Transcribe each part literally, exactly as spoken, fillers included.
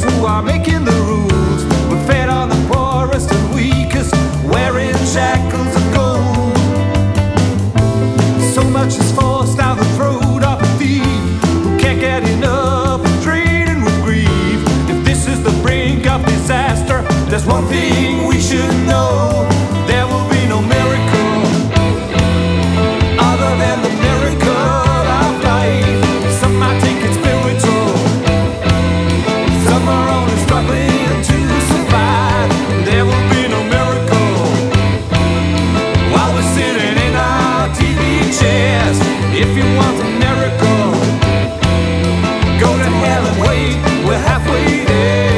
who are making the rules. We're fed on the poorest and weakest, wearing shackles of gold. So much is forced down the throat of a thief who can't get enough of trading with grief. If this is the brink of disaster, there's one thing we should know: there will be no miracle other than the miracle of life. Some might think it's spiritual, some are only struggling to survive. There will be no miracle while we're sitting in our T V chairs. If you want a miracle, go to hell and wait, we're halfway there.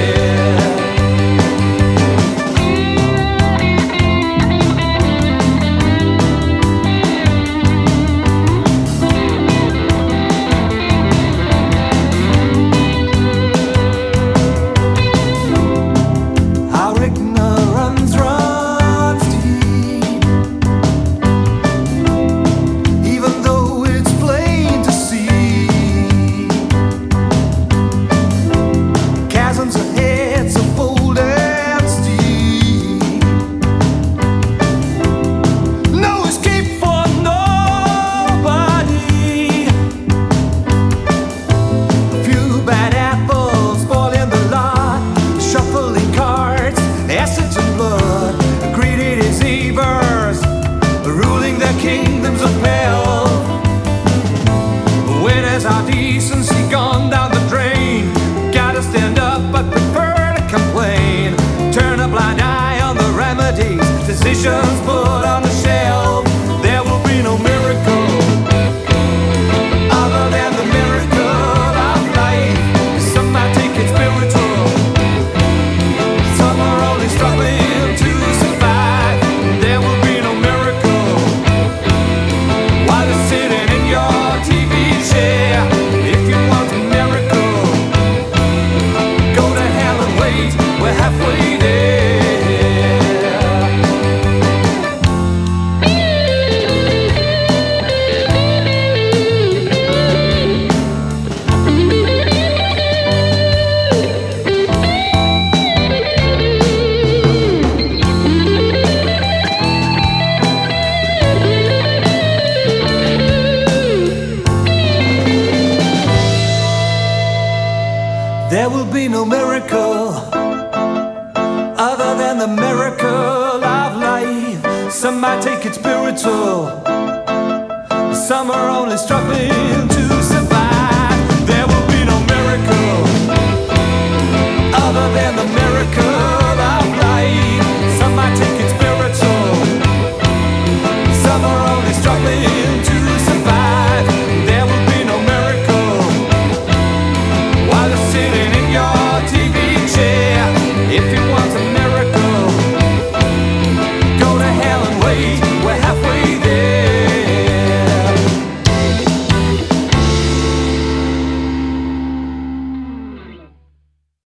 Kingdoms of hell. When has our decency gone down the drain? Gotta stand up but prefer to complain. Turn a blind eye on the remedies, decisions put on the shelf. There will be no miracle other than the miracle of life. Some might think it's spiritual, some are only struggling to survive. There will be no miracle while you're sitting in your T V chair. If you want a miracle, go to hell and wait, we're halfway there. There will be no miracle other than the miracle of life. Some might take it spiritual, some are only struggling